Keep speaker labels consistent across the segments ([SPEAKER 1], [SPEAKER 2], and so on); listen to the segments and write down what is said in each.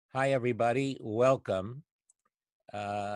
[SPEAKER 1] Hi, everybody. Welcome. Uh,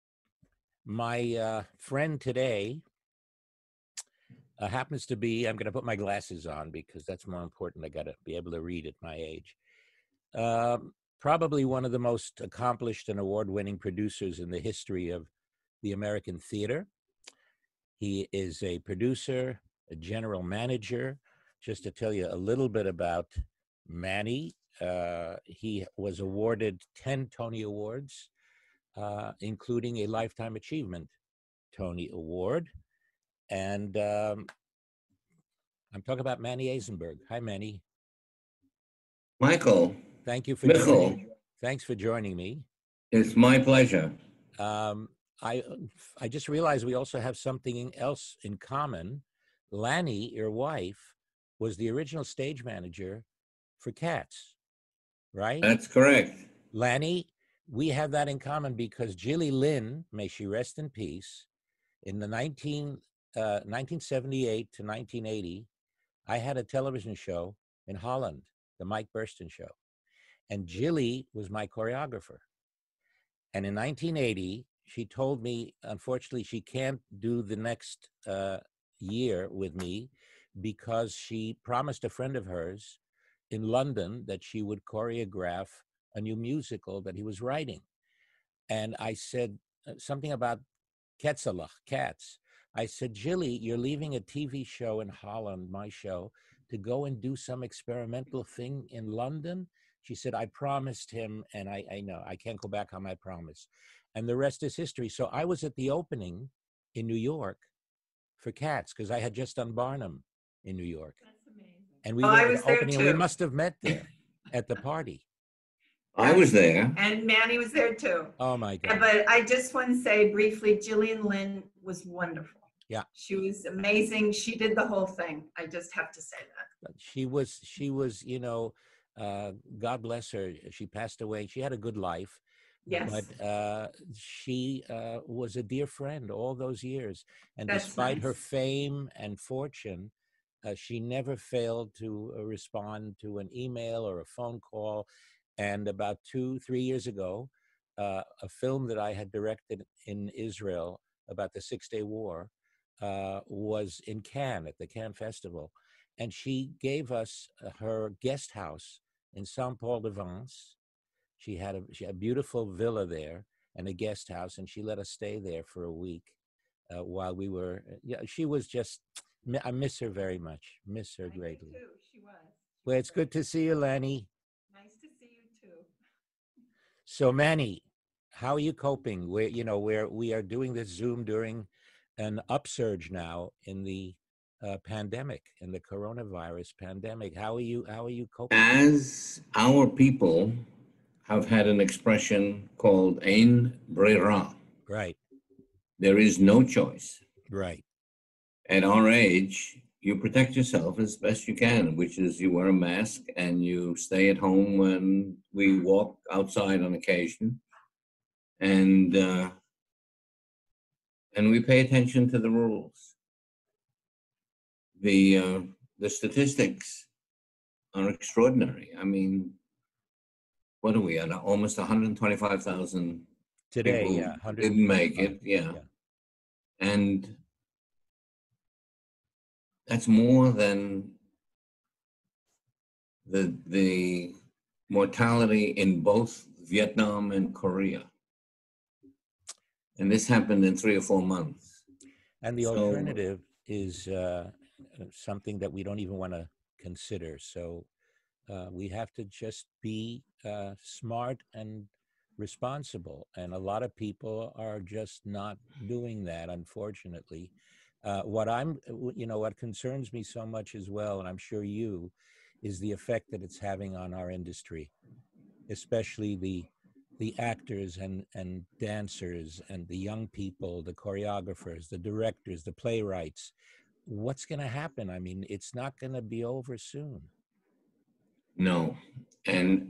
[SPEAKER 1] my friend today happens to be, I'm going to put my glasses on because that's more important. I got to be able to read at my age. Probably one of the most accomplished and award-winning producers in the history of the American theater. He is a producer, a general manager. Just to tell you a little bit about Manny, he was awarded 10 Tony Awards, including a Lifetime Achievement Tony Award. And I'm talking about Manny Eisenberg. Hi, Manny.
[SPEAKER 2] Michael,
[SPEAKER 1] Thank you for
[SPEAKER 2] Michael,
[SPEAKER 1] joining. Thanks for joining me.
[SPEAKER 2] it's my pleasure.
[SPEAKER 1] Um, I I just realized we also have something else in common. Lanny, your wife, was the original stage manager for Cats, right?
[SPEAKER 2] That's correct.
[SPEAKER 1] Lanny, we have that in common because Gilly Lynn, may she rest in peace, in the 1978 to 1980, I had a television show in Holland, the Mike Burstyn Show. And Gilly was my choreographer. And in 1980, she told me, unfortunately, she can't do the next year with me because she promised a friend of hers in London that she would choreograph a new musical that he was writing. And I said something about Ketzalach, cats. I said, Gilly, you're leaving a TV show in Holland, my show, to go and do some experimental thing in London. She said, I promised him, and I know I can't go back on my promise. And the rest is history. So I was at the opening in New York for Cats because I had just done Barnum in New York.
[SPEAKER 3] That's amazing.
[SPEAKER 1] And we
[SPEAKER 3] Oh,
[SPEAKER 1] were
[SPEAKER 3] I
[SPEAKER 1] at
[SPEAKER 3] was
[SPEAKER 1] the
[SPEAKER 3] there
[SPEAKER 1] opening, and we
[SPEAKER 3] too.
[SPEAKER 1] must have met there at the party.
[SPEAKER 2] I was there.
[SPEAKER 3] And Manny was there too.
[SPEAKER 1] Oh, my God.
[SPEAKER 3] But I just want to say briefly, Gillian Lynn was wonderful.
[SPEAKER 1] Yeah.
[SPEAKER 3] She was amazing. She did the whole thing. I just have to say that.
[SPEAKER 1] She was, God bless her. She passed away. She had a good life.
[SPEAKER 3] Yes.
[SPEAKER 1] But she was a dear friend all those years. And
[SPEAKER 3] That's
[SPEAKER 1] despite her
[SPEAKER 3] nice.
[SPEAKER 1] fame and fortune, she never failed to respond to an email or a phone call. And about 2-3 years ago, a film that I had directed in Israel about the Six-Day War was in Cannes at the Cannes Festival. And she gave us her guest house in Saint-Paul-de-Vence. She had a beautiful villa there and a guest house, and she let us stay there for a week while we were. Yeah, she was just. I miss her very much. Miss her greatly.
[SPEAKER 3] I do too. She was.
[SPEAKER 1] Well, it's good to see you, Lanny.
[SPEAKER 3] Nice to see you too.
[SPEAKER 1] So, Manny, how are you coping? We are doing this Zoom during an upsurge now in the pandemic, in the coronavirus pandemic. How are you coping?
[SPEAKER 2] As our people have had an expression called Ein Brera,
[SPEAKER 1] Right,
[SPEAKER 2] there is no choice.
[SPEAKER 1] right.
[SPEAKER 2] At our age, you protect yourself as best you can, which is you wear a mask and you stay at home when we walk outside on occasion. And we pay attention to the rules. The statistics are extraordinary. I mean, what are we at? Almost 125,000
[SPEAKER 1] Today,
[SPEAKER 2] people
[SPEAKER 1] yeah,
[SPEAKER 2] didn't make it. Yeah. And that's more than the mortality in both Vietnam and Korea. And this happened in 3 or 4 months.
[SPEAKER 1] And the alternative is something that we don't even want to consider. So we have to just be smart and responsible. And a lot of people are just not doing that, unfortunately. What concerns me so much as well, and I'm sure you, is the effect that it's having on our industry, especially the actors and dancers and the young people, the choreographers, the directors, the playwrights. What's going to happen? I mean, it's not going to be over soon.
[SPEAKER 2] No. And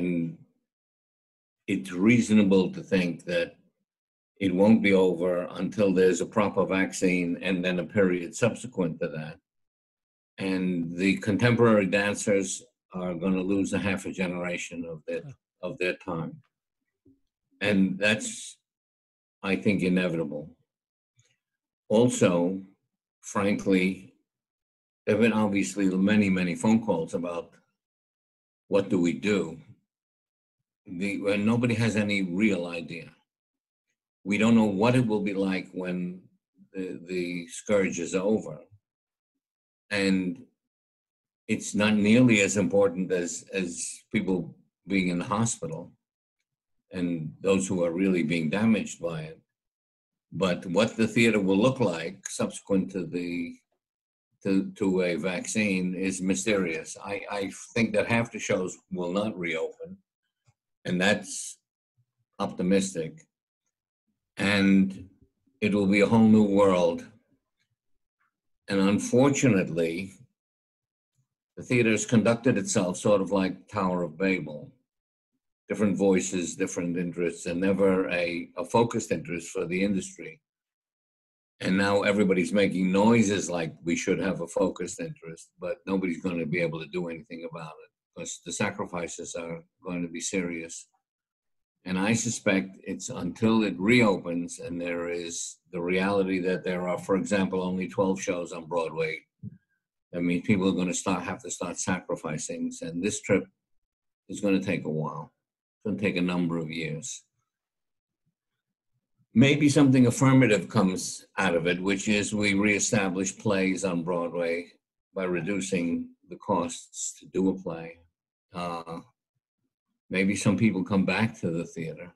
[SPEAKER 2] it's reasonable to think that it won't be over until there's a proper vaccine and then a period subsequent to that. And the contemporary dancers are going to lose a half a generation of their of their time. And that's, I think, inevitable. Also, frankly, there have been obviously many, many phone calls about what do we do. When nobody has any real idea. We don't know what it will be like when the scourge is over. And it's not nearly as important as people being in the hospital and those who are really being damaged by it. But what the theater will look like subsequent to a vaccine is mysterious. I think that half the shows will not reopen, and that's optimistic. And it will be a whole new world. And unfortunately, the theater has conducted itself sort of like Tower of Babel. Different voices, different interests, and never a focused interest for the industry. And now everybody's making noises like we should have a focused interest, but nobody's going to be able to do anything about it because the sacrifices are going to be serious. And I suspect it's until it reopens and there is the reality that there are, for example, only 12 shows on Broadway. I mean, people are going to have to start sacrificing. And this trip is going to take a while. It's going to take a number of years. Maybe something affirmative comes out of it, which is we reestablish plays on Broadway by reducing the costs to do a play. Maybe some people come back to the theater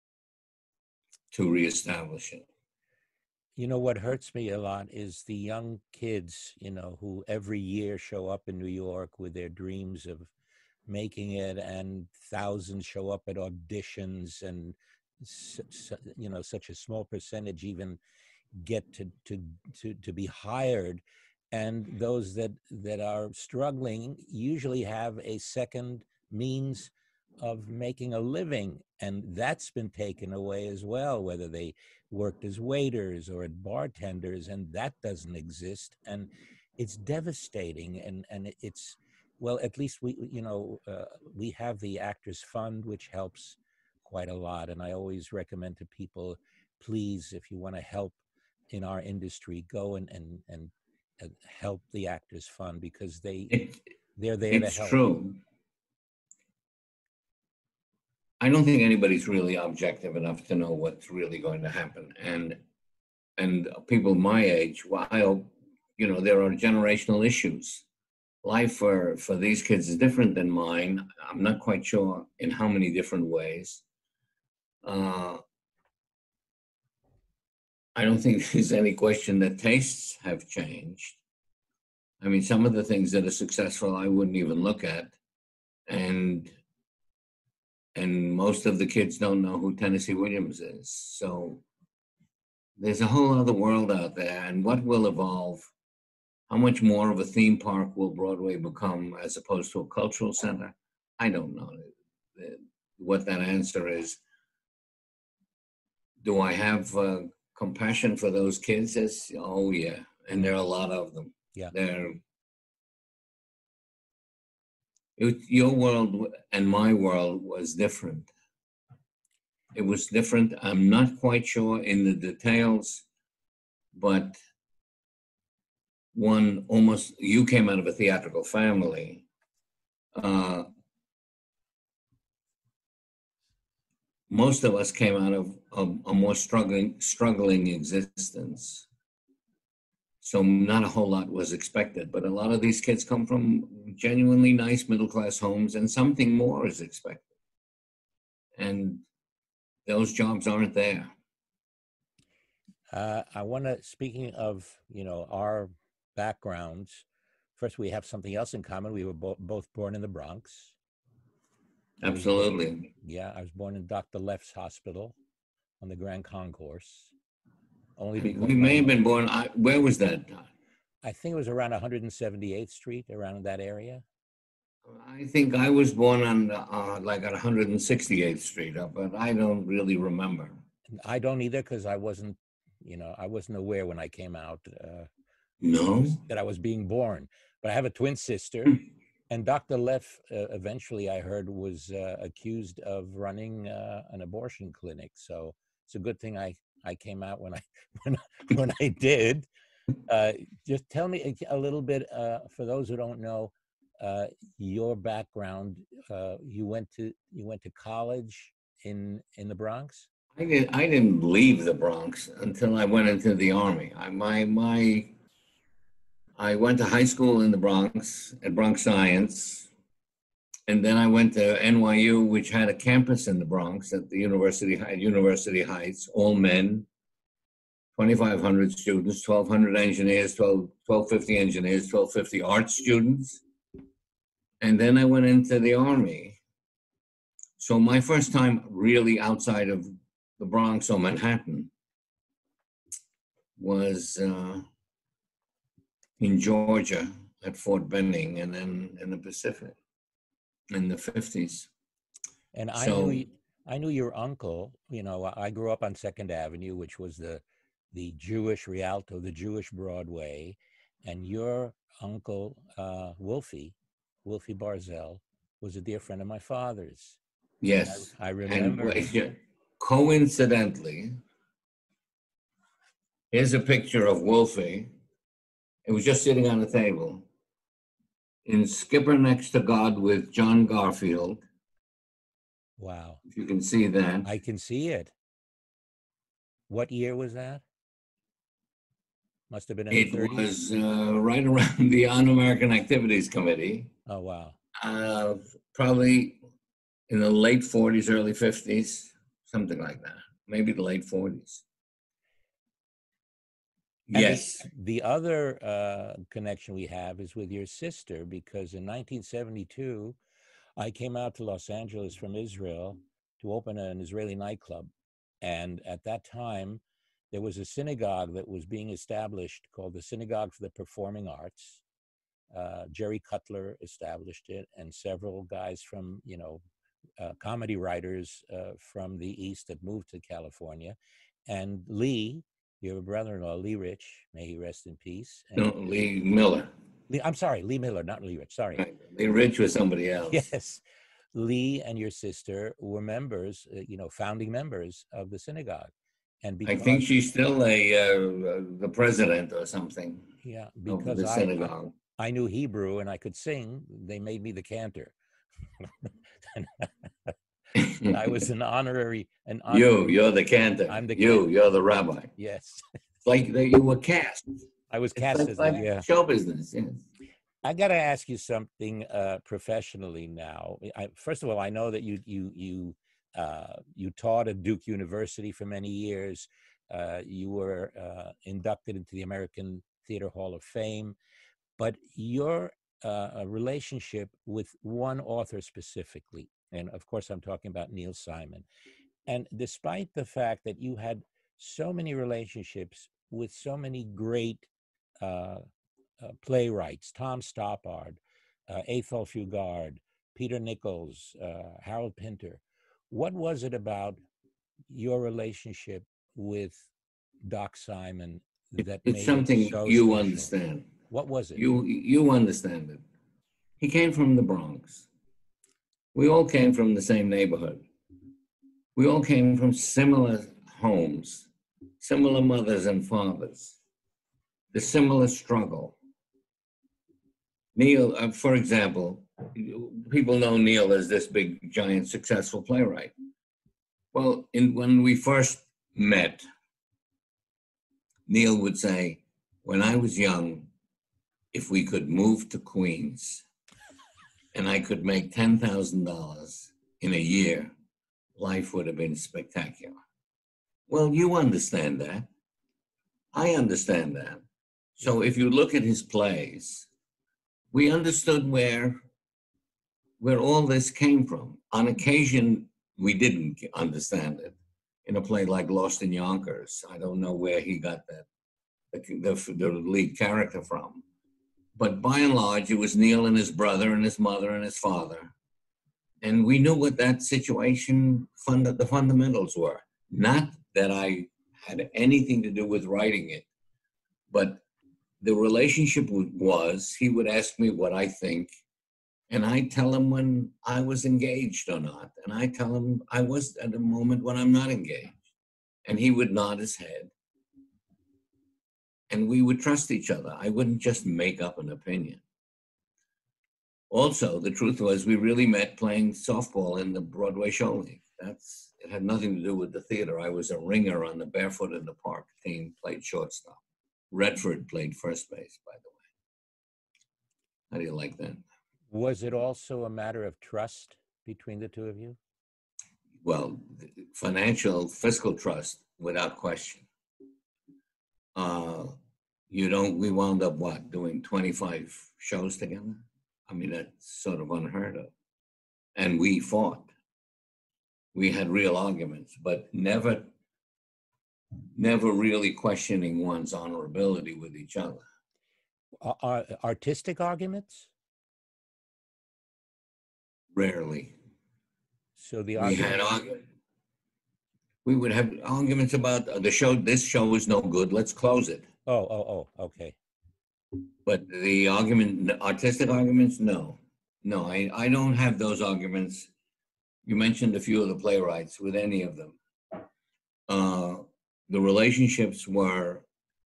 [SPEAKER 2] to reestablish it.
[SPEAKER 1] You know, what hurts me a lot is the young kids, you know, who every year show up in New York with their dreams of making it, and thousands show up at auditions, and you know, such a small percentage even get to be hired. And those that are struggling usually have a second means of making a living, and that's been taken away as well, whether they worked as waiters or at bartenders, and that doesn't exist. And it's devastating. And it's, well, at least we, you know, we have the Actors Fund, which helps quite a lot. And I always recommend to people, please, if you want to help in our industry, go and help the Actors Fund, because they're there to help.
[SPEAKER 2] It's true. I don't think anybody's really objective enough to know what's really going to happen. And people my age, while, you know, there are generational issues. Life for these kids is different than mine. I'm not quite sure in how many different ways. I don't think there's any question that tastes have changed. I mean, some of the things that are successful, I wouldn't even look at. And most of the kids don't know who Tennessee Williams is. So there's a whole other world out there. And what will evolve? How much more of a theme park will Broadway become as opposed to a cultural center? I don't know what that answer is. Do I have compassion for those kids? Oh, yeah. And there are a lot of them.
[SPEAKER 1] Yeah.
[SPEAKER 2] Your world and my world was different. It was different. I'm not quite sure in the details, but you came out of a theatrical family. Most of us came out of a more struggling existence. So not a whole lot was expected, but a lot of these kids come from genuinely nice middle-class homes, and something more is expected. And those jobs aren't there.
[SPEAKER 1] I want to, speaking of, you know, our backgrounds, first we have something else in common. We were both born in the Bronx.
[SPEAKER 2] Absolutely.
[SPEAKER 1] I was born in Dr. Leff's hospital on the Grand Concourse. Only because
[SPEAKER 2] we may have been born. Where was that?
[SPEAKER 1] I think it was around 178th Street, around that area.
[SPEAKER 2] I think I was born on like on 168th Street, but I don't really remember.
[SPEAKER 1] I don't either, because I wasn't, you know, I wasn't aware when I came out
[SPEAKER 2] that
[SPEAKER 1] I was being born. But I have a twin sister And Dr. Leff, eventually, I heard, was accused of running an abortion clinic. So it's a good thing I came out when I when, when I did. Just tell me a little bit, for those who don't know, your background. You went to college in the Bronx.
[SPEAKER 2] I didn't leave the Bronx until I went into the Army. I went to high school in the Bronx at Bronx Science, and then I went to NYU, which had a campus in the Bronx at the University Heights, all men, 2,500 students, 1,200 engineers, 1,250 engineers, 1,250 art students. And then I went into the Army. So my first time really outside of the Bronx or Manhattan was in Georgia at Fort Benning, and then in the Pacific in the 50s.
[SPEAKER 1] And
[SPEAKER 2] So
[SPEAKER 1] I knew your uncle. You know, I grew up on Second Avenue, which was the Jewish Rialto, the Jewish Broadway, and your uncle Wolfie Barzell, was a dear friend of my father's.
[SPEAKER 2] yes,
[SPEAKER 1] I
[SPEAKER 2] and
[SPEAKER 1] remember.
[SPEAKER 2] coincidentally, here's a picture of Wolfie. It was just sitting on the table in Skipper Next to God with John Garfield.
[SPEAKER 1] Wow,
[SPEAKER 2] If you can see that.
[SPEAKER 1] I can see it. What year was that? Must have been in the
[SPEAKER 2] It
[SPEAKER 1] 30s.
[SPEAKER 2] was right around the Un-American Activities Committee,
[SPEAKER 1] Oh wow.
[SPEAKER 2] probably in the late 40s, early 50s, something like that. Maybe the late 40s.
[SPEAKER 1] And
[SPEAKER 2] Yes.
[SPEAKER 1] the other connection we have is with your sister, because in 1972, I came out to Los Angeles from Israel to open an Israeli nightclub. And at that time, there was a synagogue that was being established called the Synagogue for the Performing Arts. Jerry Cutler established it, and several guys from, comedy writers from the East that moved to California. And Lee, your brother-in-law, Lee Rich, may he rest in peace. And
[SPEAKER 2] No, Lee Miller.
[SPEAKER 1] I'm sorry, Lee Miller, not Lee Rich, sorry.
[SPEAKER 2] Right. Lee Rich was somebody else.
[SPEAKER 1] Yes. Lee and your sister were members, founding members of the synagogue. And
[SPEAKER 2] I think she's still the president or something
[SPEAKER 1] yeah,
[SPEAKER 2] of
[SPEAKER 1] because
[SPEAKER 2] the synagogue.
[SPEAKER 1] I knew Hebrew and I could sing, they made me the cantor. I was an honorary.
[SPEAKER 2] You're the cantor.
[SPEAKER 1] I'm the
[SPEAKER 2] you're the rabbi.
[SPEAKER 1] Yes.
[SPEAKER 2] It's like that you were cast.
[SPEAKER 1] I was
[SPEAKER 2] It's
[SPEAKER 1] cast as
[SPEAKER 2] like
[SPEAKER 1] yeah.
[SPEAKER 2] show business. Yes.
[SPEAKER 1] I got to ask you something professionally now. First of all, I know that you taught at Duke University for many years. You were inducted into the American Theater Hall of Fame, but your relationship with one author specifically, and of course I'm talking about Neil Simon, and despite the fact that you had so many relationships with so many great playwrights, Tom Stoppard, Ethel Fugard, Peter Nichols, Harold Pinter. What was it about your relationship with Doc Simon that
[SPEAKER 2] It's
[SPEAKER 1] made
[SPEAKER 2] something
[SPEAKER 1] it so
[SPEAKER 2] you
[SPEAKER 1] special?
[SPEAKER 2] understand.
[SPEAKER 1] What was it?
[SPEAKER 2] You understand it. He came from the Bronx. We all came from the same neighborhood. We all came from similar homes, similar mothers and fathers, the similar struggle. Neil, for example, people know Neil as this big, giant, successful playwright. Well, when we first met, Neil would say, when I was young, if we could move to Queens and I could make $10,000 in a year, life would have been spectacular. Well, you understand that. I understand that. So if you look at his plays, we understood where all this came from. On occasion, we didn't understand it. In a play like Lost in Yonkers, I don't know where he got the lead character from. But by and large, it was Neil and his brother and his mother and his father. And we knew what that situation, the fundamentals were. Not that I had anything to do with writing it, but the relationship was, he would ask me what I think, And I tell him when I was engaged or not. And I tell him I was at a moment when I'm not engaged. And he would nod his head. And we would trust each other. I wouldn't just make up an opinion. Also, the truth was we really met playing softball in the Broadway Show League. It had nothing to do with the theater. I was a ringer on the Barefoot in the Park team, played shortstop. Redford played first base, by the way. How do you like that?
[SPEAKER 1] Was it also a matter of trust between the two of you?
[SPEAKER 2] Well, financial, fiscal trust, without question. We wound up doing 25 shows together? I mean, that's sort of unheard of. And we fought. We had real arguments, but never really questioning one's honorability with each other.
[SPEAKER 1] Artistic arguments?
[SPEAKER 2] Rarely.
[SPEAKER 1] So the
[SPEAKER 2] we would have arguments about the show. This show is no good. Let's close it.
[SPEAKER 1] Oh, okay.
[SPEAKER 2] But the artistic arguments, no. I don't have those arguments. You mentioned a few of the playwrights with any of them. The relationships were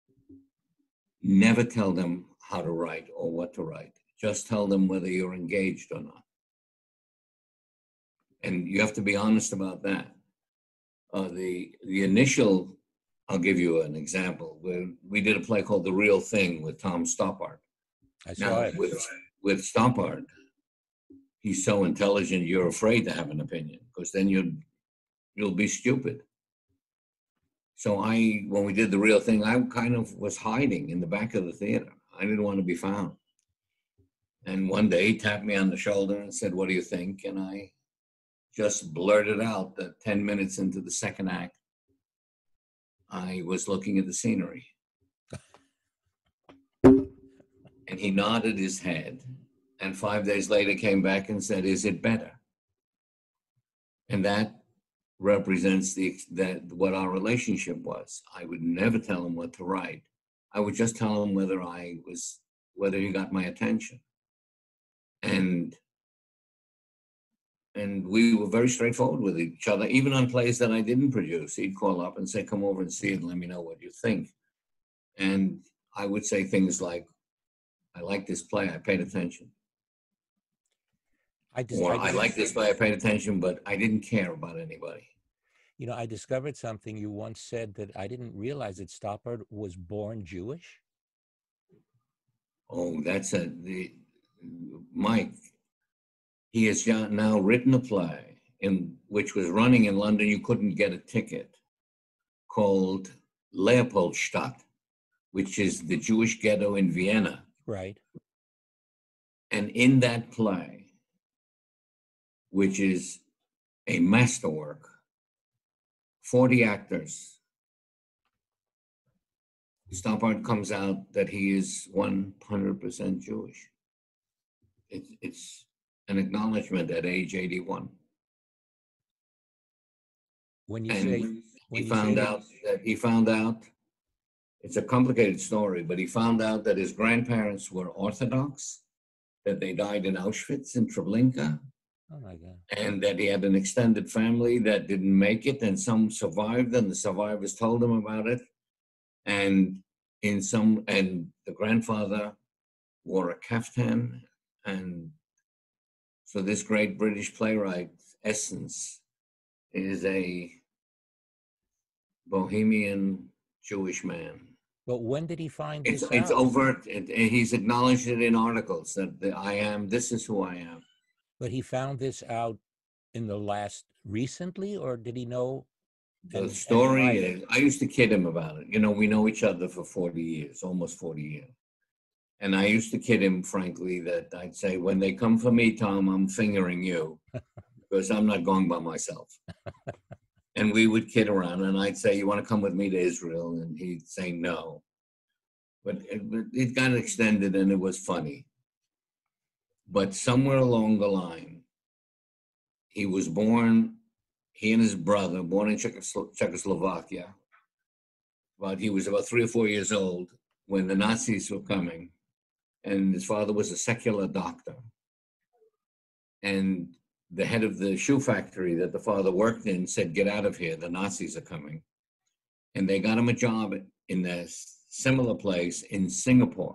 [SPEAKER 2] never tell them how to write or what to write. Just tell them whether you're engaged or not. And you have to be honest about that. The initial, I'll give you an example. We did a play called The Real Thing with Tom Stoppard.
[SPEAKER 1] I saw it.
[SPEAKER 2] With Stoppard, he's so intelligent, you're afraid to have an opinion because then you'll be stupid. So when we did The Real Thing, I kind of was hiding in the back of the theater. I didn't want to be found. And one day he tapped me on the shoulder and said, "What do you think?" And I just blurted out that 10 minutes into the second act, I was looking at the scenery. And he nodded his head. And 5 days later came back and said, "Is it better?" And that represents what our relationship was. I would never tell him what to write. I would just tell him whether he got my attention. And we were very straightforward with each other, even on plays that I didn't produce. He'd call up and say, "Come over and see it and let me know what you think." And I would say things like, "I like this play, I paid attention." I like this play, I paid attention, but I didn't care about anybody.
[SPEAKER 1] You know, I discovered something. You once said that I didn't realize that Stoppard was born Jewish.
[SPEAKER 2] Oh, Mike. He has now written a play which was running in London. You couldn't get a ticket, called Leopoldstadt, which is the Jewish ghetto in Vienna.
[SPEAKER 1] Right.
[SPEAKER 2] And in that play, which is a masterwork, 40 actors, Stoppard comes out that he is 100% Jewish. It's an acknowledgement at age 81. He found out, it's a complicated story, but he found out that his grandparents were Orthodox, that they died in Auschwitz and Treblinka.
[SPEAKER 1] Oh my God. And
[SPEAKER 2] that he had an extended family that didn't make it, and some survived, and the survivors told him about it. And the grandfather wore a kaftan, and so this great British playwright, Essence, is a bohemian Jewish man.
[SPEAKER 1] But when did he find this out?
[SPEAKER 2] It's overt. He's acknowledged it in articles that this is who I am.
[SPEAKER 1] But he found this out in the recently, or did he know?
[SPEAKER 2] The story is, I used to kid him about it. You know, we know each other for 40 years, almost 40 years. And I used to kid him, frankly, that I'd say, "When they come for me, Tom, I'm fingering you because I'm not going by myself." And we would kid around, and I'd say, "You want to come with me to Israel?" And he'd say no. But it got extended, and it was funny. But somewhere along the line, he and his brother, born in Czechoslovakia, he was about 3 or 4 years old when the Nazis were coming, and his father was a secular doctor. and the head of the shoe factory that the father worked in said, "Get out of here, the Nazis are coming." And they got him a job in a similar place in Singapore.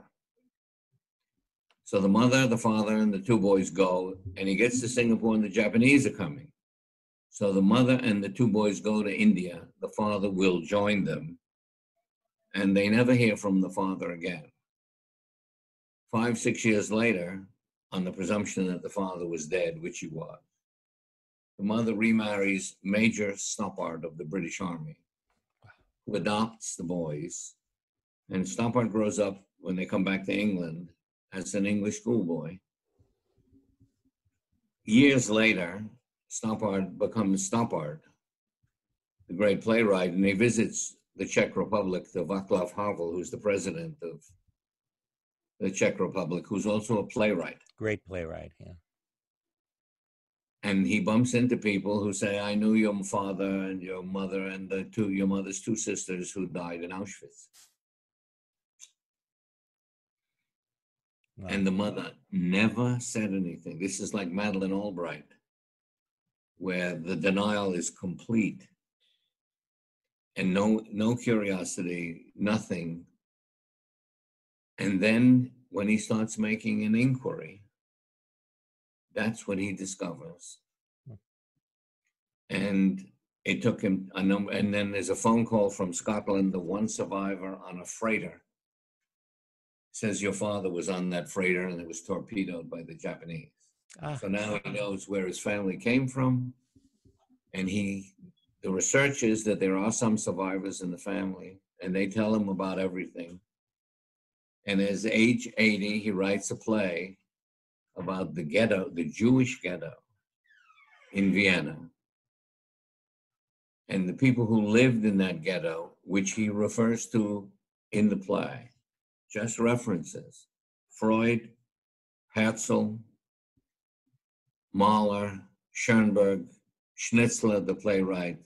[SPEAKER 2] So the mother, the father, and the two boys go, and he gets to Singapore, and the Japanese are coming. So the mother and the two boys go to India. The father will join them, and they never hear from the father again. 5, 6 years later, on the presumption that the father was dead, which he was, the mother remarries Major Stoppard of the British Army, who adopts the boys. And Stoppard grows up, when they come back to England, as an English schoolboy. Years later, Stoppard becomes Stoppard, the great playwright, and he visits the Czech Republic to Václav Havel, who's the president of the Czech Republic, who's also a playwright.
[SPEAKER 1] Great playwright, yeah.
[SPEAKER 2] And he bumps into people who say, "I knew your father and your mother and your mother's two sisters who died in Auschwitz."
[SPEAKER 1] Wow.
[SPEAKER 2] And the mother never said anything. This is like Madeleine Albright, where the denial is complete and no curiosity, nothing. And then when he starts making an inquiry, that's what he discovers. And it took him a number, and then there's a phone call from Scotland, the one survivor on a freighter says your father was on that freighter and it was torpedoed by the Japanese. So now he knows where his family came from. And the research is that there are some survivors in the family, and they tell him about everything. And at age 80, he writes a play about the ghetto, the Jewish ghetto in Vienna. And the people who lived in that ghetto, which he refers to in the play, just references Freud, Herzl, Mahler, Schoenberg, Schnitzler, the playwright.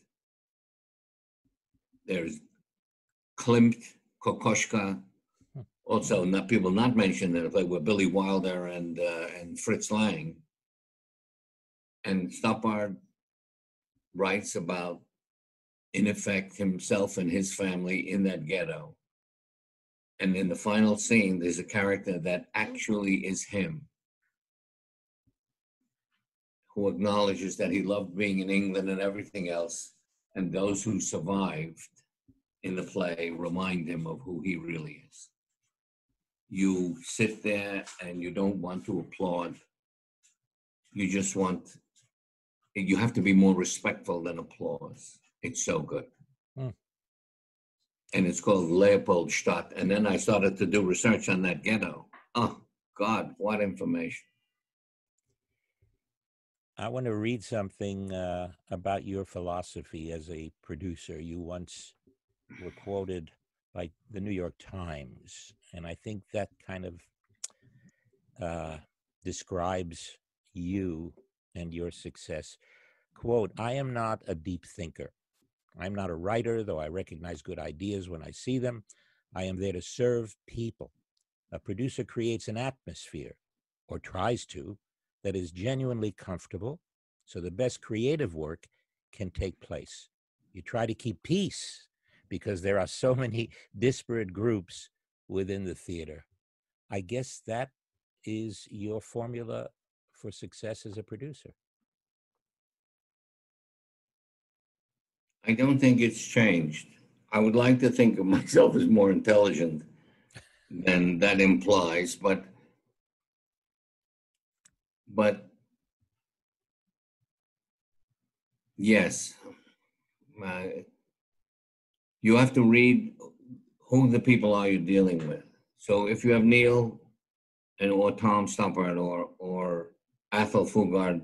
[SPEAKER 2] There's Klimt, Kokoschka. Also, people not mentioned in the play were Billy Wilder and Fritz Lang. And Stoppard writes about, in effect, himself and his family in that ghetto. And in the final scene, there's a character that actually is him, who acknowledges that he loved being in England and everything else. And those who survived in the play remind him of who he really is. You sit there and you don't want to applaud. You just you have to be more respectful than applause. It's so good. And it's called Leopoldstadt. And then I started to do research on that ghetto. Oh, God, what information.
[SPEAKER 1] I want to read something about your philosophy as a producer. You once were quoted by the New York Times, and I think that kind of describes you and your success. Quote, "I am not a deep thinker. I'm not a writer, though I recognize good ideas when I see them. I am there to serve people. A producer creates an atmosphere, or tries to, that is genuinely comfortable, so the best creative work can take place. You try to keep peace because there are so many disparate groups within the theater." I guess that is your formula for success as a producer.
[SPEAKER 2] I don't think it's changed. I would like to think of myself as more intelligent than that implies, but yes, you have to read who the people are you're dealing with. So if you have Neil or Tom Stoppard or Athol Fugard,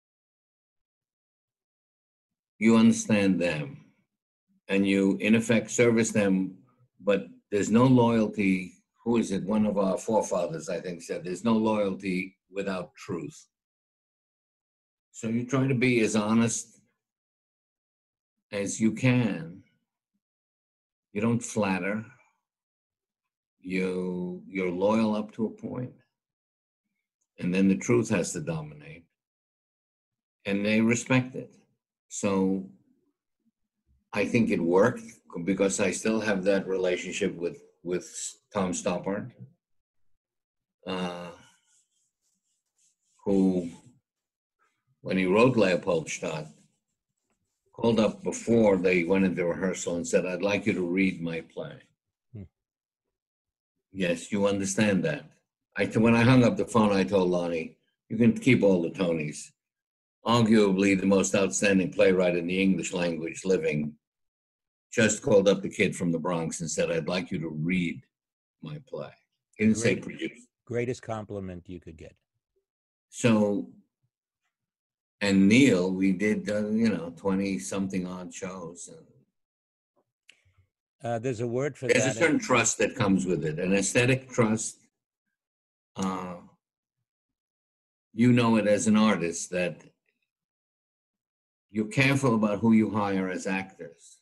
[SPEAKER 2] you understand them and you, in effect, service them, but there's no loyalty. Who is it? One of our forefathers, I think, said, there's no loyalty without truth. So you try to be as honest as you can. You don't flatter. You're loyal up to a point. And then the truth has to dominate. and they respect it. So I think it worked because I still have that relationship with Tom Stoppard, who, when he wrote Leopoldstadt, called up before they went into rehearsal and said, "I'd like you to read my play." Yes, you understand that. When I hung up the phone, I told Lonnie, "You can keep all the Tonys. Arguably the most outstanding playwright in the English language living just called up the kid from the Bronx and said, I'd like you to read my play." He didn't say produce.
[SPEAKER 1] Greatest compliment you could get.
[SPEAKER 2] So, and Neil, we did, 20 something odd shows.
[SPEAKER 1] There's a word for
[SPEAKER 2] There's
[SPEAKER 1] that.
[SPEAKER 2] a certain trust that comes with it, an aesthetic trust. You know it as an artist that you're careful about who you hire as actors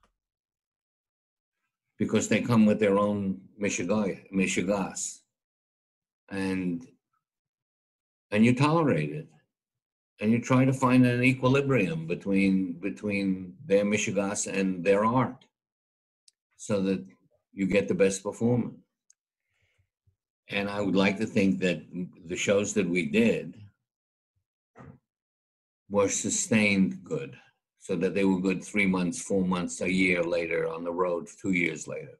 [SPEAKER 2] because they come with their own mishigas, and you tolerate it, and you try to find an equilibrium between their mishigas and their art, so that you get the best performance. And I would like to think that the shows that we did were sustained good, so that they were good 3 months, 4 months, a year later on the road, 2 years later.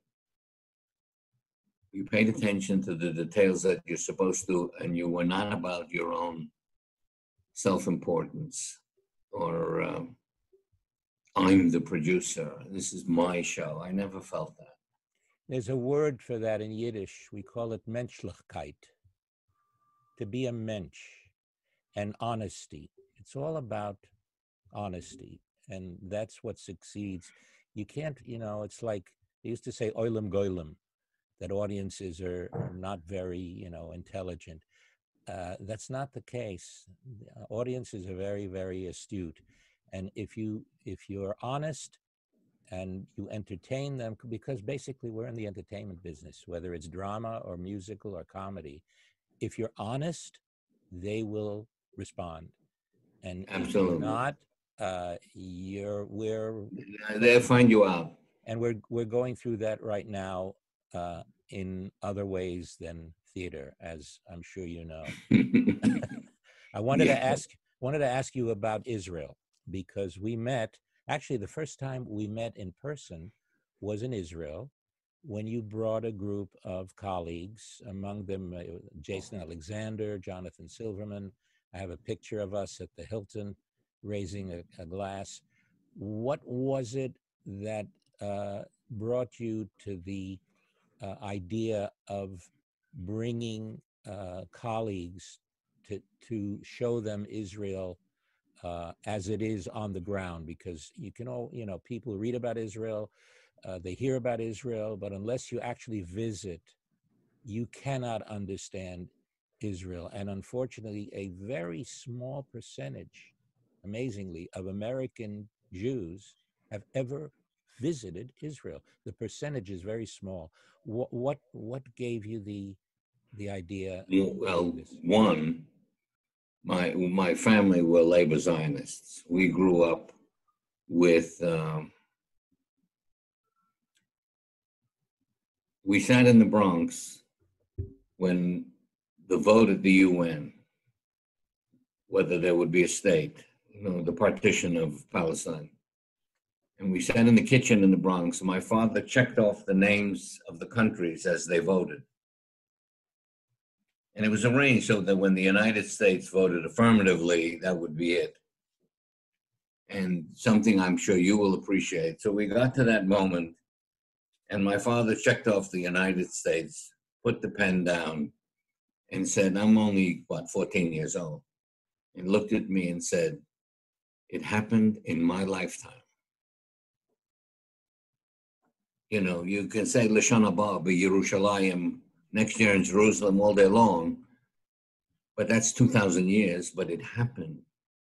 [SPEAKER 2] You paid attention to the details that you're supposed to, and you were not about your own self-importance or I'm the producer, this is my show. I never felt that.
[SPEAKER 1] There's a word for that in Yiddish. We call it Menschlichkeit, to be a mensch, and honesty. It's all about honesty, and that's what succeeds. You can't, it's like they used to say oilam goilam, that audiences are not very, intelligent. That's not the case. Audiences are very, very astute, and if you're honest and you entertain them, because basically we're in the entertainment business, whether it's drama or musical or comedy. If you're honest, they will respond, and
[SPEAKER 2] Absolutely.
[SPEAKER 1] If you're not,
[SPEAKER 2] they'll find you out.
[SPEAKER 1] And we're going through that right now in other ways than theater, as I'm sure you know. I wanted to ask you about Israel, because we met. Actually, the first time we met in person was in Israel, when you brought a group of colleagues, among them Jason Alexander, Jonathan Silverman. I have a picture of us at the Hilton raising a glass. What was it that brought you to the idea of bringing colleagues to show them Israel as it is on the ground? Because people read about Israel, they hear about Israel, but unless you actually visit, you cannot understand Israel. And unfortunately, a very small percentage, amazingly, of American Jews have ever visited Israel. The percentage is very small. What gave you the idea?
[SPEAKER 2] Well, one, my family were labor Zionists. We grew up with. We sat in the Bronx when the vote at the UN, whether there would be a state, the partition of Palestine. And we sat in the kitchen in the Bronx, and my father checked off the names of the countries as they voted. And it was arranged so that when the United States voted affirmatively, that would be it. And something I'm sure you will appreciate. So we got to that moment, and my father checked off the United States, put the pen down, and said, I'm only, 14 years old, and looked at me and said, it happened in my lifetime. You can say Lashon Haba, Yerushalayim, next year in Jerusalem all day long, but that's 2,000 years, but it happened.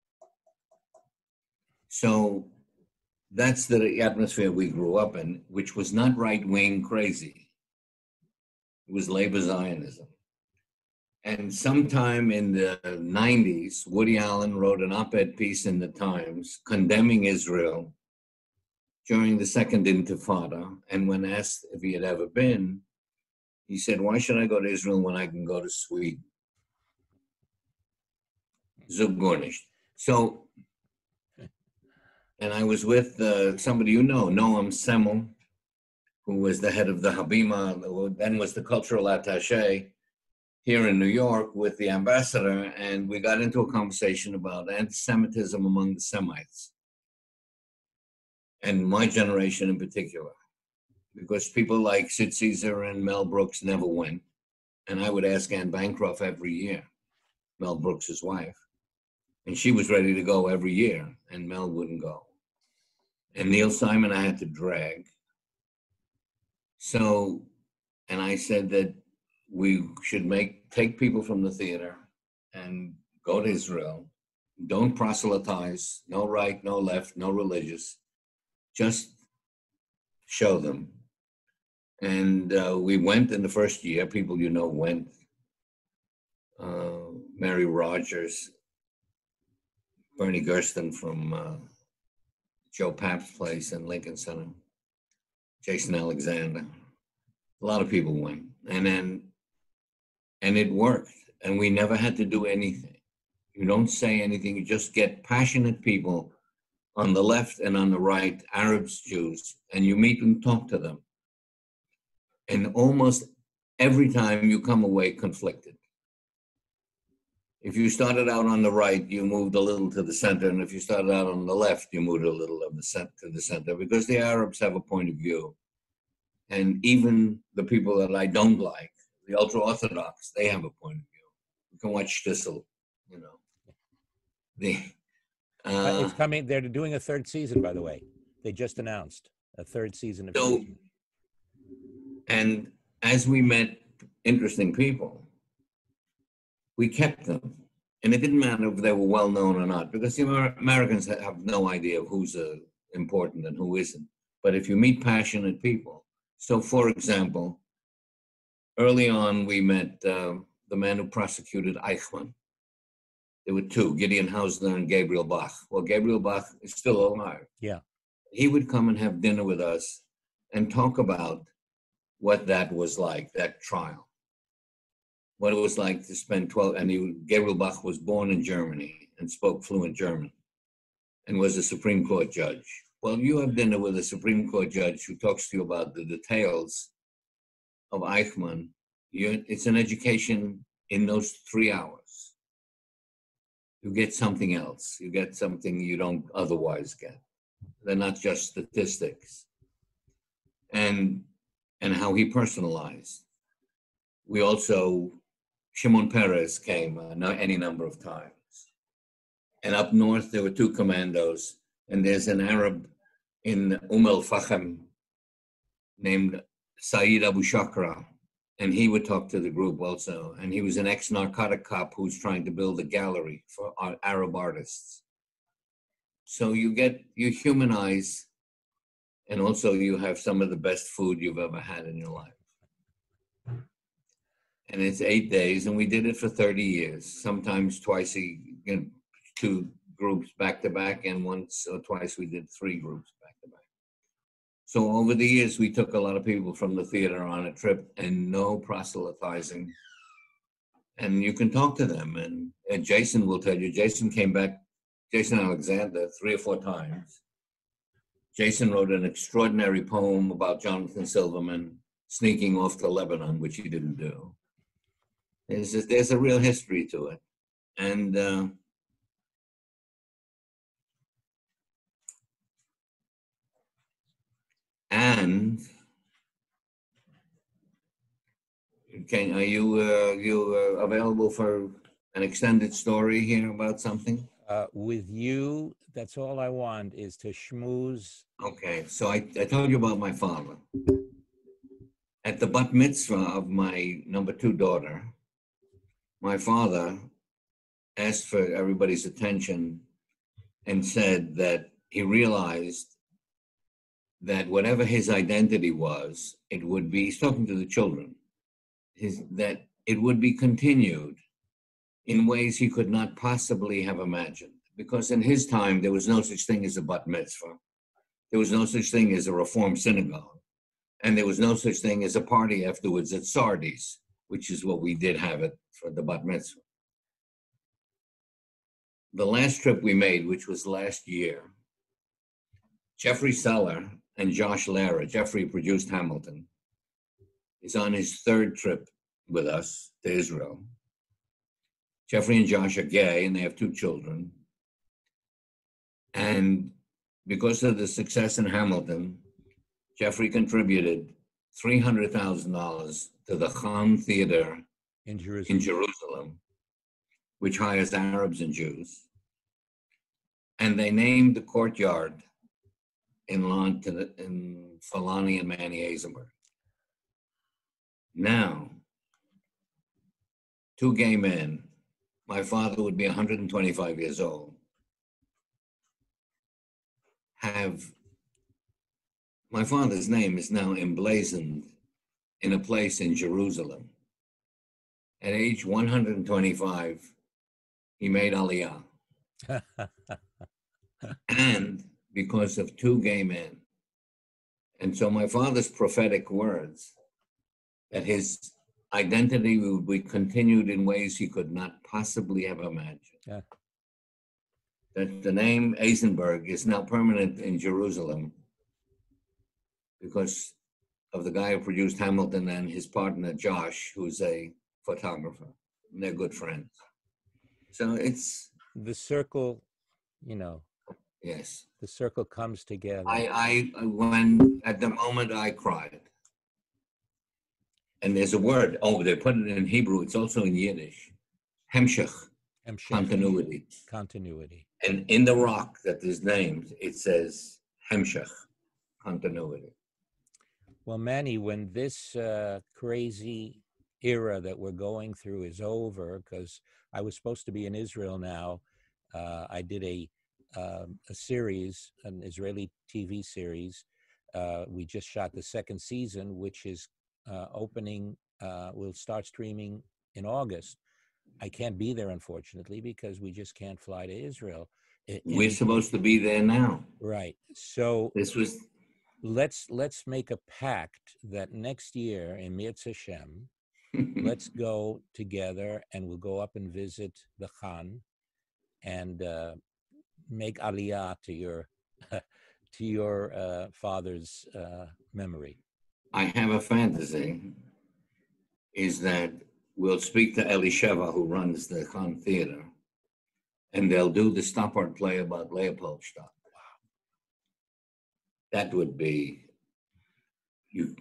[SPEAKER 2] So that's the atmosphere we grew up in, which was not right-wing crazy. It was labor Zionism. And sometime in the 90s, Woody Allen wrote an op-ed piece in the Times condemning Israel during the Second Intifada. And when asked if he had ever been, he said, "Why should I go to Israel when I can go to Sweden?" Zug Gornish. So, and I was with somebody you know, Noam Semmel, who was the head of the Habima, who then was the cultural attaché here in New York with the ambassador, and we got into a conversation about anti-Semitism among the Semites, and my generation in particular, because people like Sid Caesar and Mel Brooks never went, and I would ask Anne Bancroft every year, Mel Brooks' wife, and she was ready to go every year, and Mel wouldn't go. And Neil Simon I had to drag. So, and I said that we should take people from the theater and go to Israel. Don't proselytize, no right, no left, no religious. Just show them. And we went in the first year. People you know went. Mary Rogers, Bernie Gersten from Joe Papp's place in Lincoln Center, Jason Alexander. A lot of people went. And it worked. And we never had to do anything. You don't say anything. You just get passionate people on the left and on the right, Arabs, Jews, and you meet and talk to them. And almost every time you come away conflicted. If you started out on the right, you moved a little to the center. And if you started out on the left, you moved a little to the center, because the Arabs have a point of view. And even the people that I don't like, the ultra-Orthodox, they have a point of view. You can watch Shtisel, you know.
[SPEAKER 1] It's coming. They're doing a third season, by the way. They just announced a third season of Fusion.
[SPEAKER 2] And as we met interesting people, we kept them. And it didn't matter if they were well-known or not, because the Americans have no idea of who's important and who isn't. But if you meet passionate people. So, for example, early on, we met the man who prosecuted Eichmann. There were two, Gideon Hausner and Gabriel Bach. Well, Gabriel Bach is still alive.
[SPEAKER 1] Yeah.
[SPEAKER 2] He would come and have dinner with us and talk about what that was like, that trial. What it was like to spend 12, and Gabriel Bach was born in Germany and spoke fluent German and was a Supreme Court judge. Well, you have dinner with a Supreme Court judge who talks to you about the details of Eichmann. It's an education in those 3 hours. You get something else. You get something you don't otherwise get. They're not just statistics. And how he personalized. We also, Shimon Peres came any number of times. And up north, there were two commandos. And there's an Arab in El-Fahim named Saeed Abu Shakra. And he would talk to the group also. And he was an ex-narcotic cop who's trying to build a gallery for Arab artists. So you humanize, and also you have some of the best food you've ever had in your life. And it's 8 days, and we did it for 30 years. Sometimes twice, two groups back to back, and once or twice we did 3 groups back to back. So over the years, we took a lot of people from the theater on a trip, and no proselytizing. And you can talk to them, and Jason will tell you, Jason came back, Jason Alexander, 3 or 4 times. Jason wrote an extraordinary poem about Jonathan Silverman sneaking off to Lebanon, which he didn't do. There's a real history to it. And are you available for an extended story here about something?
[SPEAKER 1] With you, that's all I want is to schmooze.
[SPEAKER 2] Okay, so I told you about my father. At the bat mitzvah of my number 2 daughter, my father asked for everybody's attention and said that he realized that whatever his identity was, it would be, he's talking to the children, that it would be continued in ways he could not possibly have imagined. Because in his time, there was no such thing as a bat mitzvah. There was no such thing as a reform synagogue. And there was no such thing as a party afterwards at Sardis, which is what we did have it for the bat mitzvah. The last trip we made, which was last year, Jeffrey Seller and Josh Lara, Jeffrey produced Hamilton, is on his third trip with us to Israel. Jeffrey and Josh are gay and they have 2 children. And because of the success in Hamilton, Jeffrey contributed $300,000 to the Khan Theater
[SPEAKER 1] In Jerusalem.
[SPEAKER 2] in Jerusalem, which hires Arabs and Jews. And they named the courtyard in Falani and Manny Eisenberg. Now, 2 gay men, my father would be 125 years old, my father's name is now emblazoned in a place in Jerusalem. At age 125, he made Aliyah. And because of 2 gay men. And so my father's prophetic words that his identity would be continued in ways he could not possibly have imagined.
[SPEAKER 1] Yeah.
[SPEAKER 2] That the name Eisenberg is now permanent in Jerusalem because of the guy who produced Hamilton and his partner, Josh, who's a photographer. And they're good friends. So it's...
[SPEAKER 1] The circle,
[SPEAKER 2] Yes.
[SPEAKER 1] the circle comes together.
[SPEAKER 2] When at the moment I cried. And there's a word, they put it in Hebrew, it's also in Yiddish. Hemshech, continuity.
[SPEAKER 1] Continuity.
[SPEAKER 2] And in the rock that is named, it says Hemshech, continuity.
[SPEAKER 1] Well, Manny, when this crazy era that we're going through is over, because I was supposed to be in Israel now, I did a series, an Israeli TV series. We just shot the 2nd season, which is opening, will start streaming in August. I can't be there, unfortunately, because we just can't fly to Israel.
[SPEAKER 2] We're supposed to be there now.
[SPEAKER 1] Right. So
[SPEAKER 2] this was.
[SPEAKER 1] Let's make a pact that next year in Mirz Hashem, let's go together and we'll go up and visit the Khan and make Aliyah to your father's memory.
[SPEAKER 2] I have a fantasy, is that we'll speak to Elisheva, who runs the Khan Theater, and they'll do the stop art play about Leopoldstadt. Wow. That would be you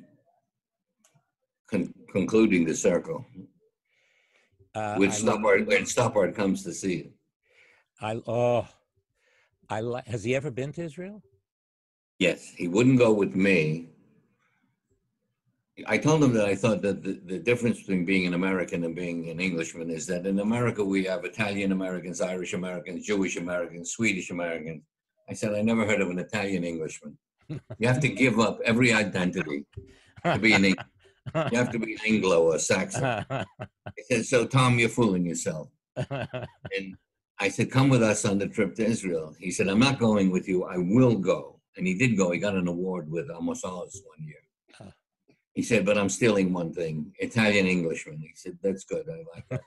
[SPEAKER 2] concluding the circle. When stop art comes to see it.
[SPEAKER 1] Has he ever been to Israel?
[SPEAKER 2] Yes, he wouldn't go with me. I told him that I thought that the difference between being an American and being an Englishman is that in America we have Italian Americans, Irish Americans, Jewish Americans, Swedish Americans. I said, I never heard of an Italian Englishman. You have to give up every identity to be an Englishman. You have to be Anglo or Saxon. I said, so Tom, you're fooling yourself. And I said, come with us on the trip to Israel. He said, I'm not going with you. I will go. And he did go. He got an award with Amos Oz one year. He said, but I'm stealing one thing, Italian Englishman. He said, that's good. I like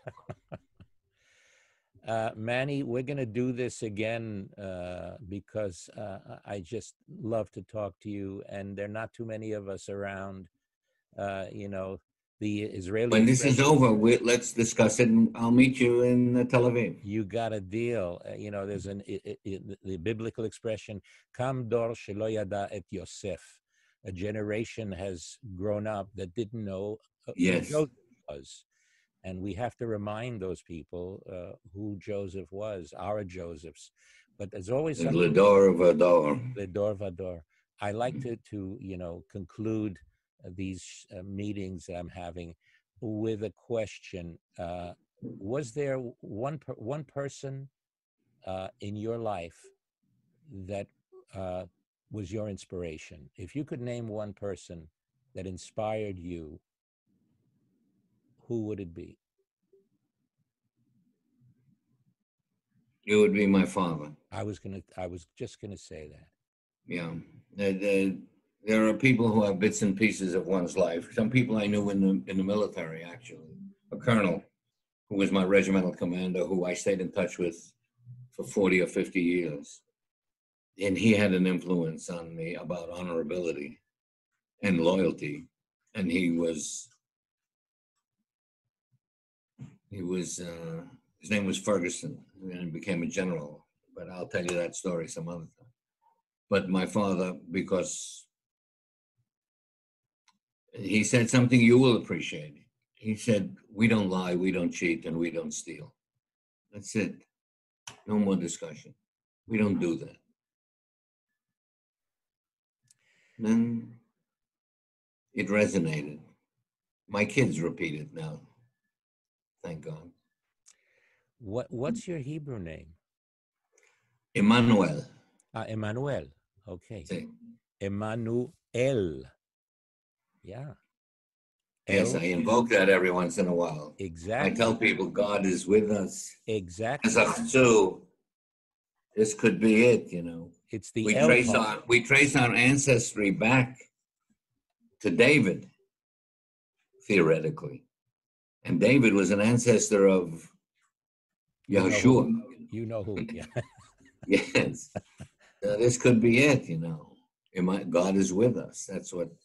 [SPEAKER 1] that. Manny, we're going to do this again because I just love to talk to you. And there are not too many of us around, the Israeli.
[SPEAKER 2] When this is over, let's discuss it. And I'll meet you in Tel Aviv.
[SPEAKER 1] You got a deal. There's the biblical expression, Kam dor shelo yada et Yosef. A generation has grown up that didn't know who Joseph was. And we have to remind those people who Joseph was, our Josephs. But there's always something.
[SPEAKER 2] Ledor vador.
[SPEAKER 1] Ledor vador. I like to conclude these meetings that I'm having with a question. Was there one person in your life that was your inspiration? If you could name one person that inspired you, who would it be?
[SPEAKER 2] It would be my father.
[SPEAKER 1] I was just gonna say that.
[SPEAKER 2] Yeah. There are people who have bits and pieces of one's life. Some people I knew in the military, actually. A colonel who was my regimental commander, who I stayed in touch with for 40 or 50 years. And he had an influence on me about honorability and loyalty. And his name was Ferguson, and became a general. But I'll tell you that story some other time. But my father, because he said something you will appreciate. He said, we don't lie, we don't cheat, and we don't steal. That's it. No more discussion. We don't do that. Then it resonated. My kids repeat it now. Thank God.
[SPEAKER 1] What's your Hebrew name?
[SPEAKER 2] Emmanuel.
[SPEAKER 1] Emmanuel. Okay.
[SPEAKER 2] Sí.
[SPEAKER 1] Emmanuel. Yeah.
[SPEAKER 2] Yes, I invoke that every once in a while.
[SPEAKER 1] Exactly.
[SPEAKER 2] I tell people God is with us.
[SPEAKER 1] Exactly.
[SPEAKER 2] This could be it, you know.
[SPEAKER 1] It's the
[SPEAKER 2] we trace our ancestry back to David, theoretically. And David was an ancestor of Yahushua.
[SPEAKER 1] You know who, yeah.
[SPEAKER 2] Yes. This could be it, you know. God is with us. That's what.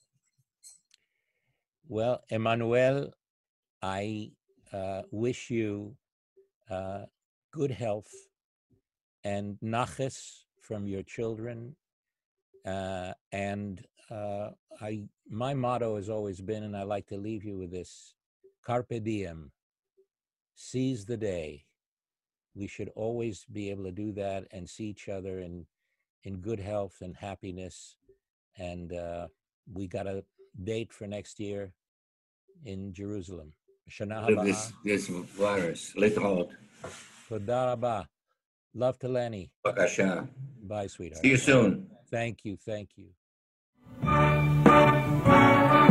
[SPEAKER 1] Well, Emmanuel, I wish you good health and naches from your children. My motto has always been, and I like to leave you with this, carpe diem, seize the day. We should always be able to do that and see each other in good health and happiness. And we got a date for next year in Jerusalem.
[SPEAKER 2] This virus. Litraot.
[SPEAKER 1] Toda rabah. Love to Lenny.
[SPEAKER 2] Bakasha.
[SPEAKER 1] Bye, sweetheart.
[SPEAKER 2] See you soon.
[SPEAKER 1] Thank you.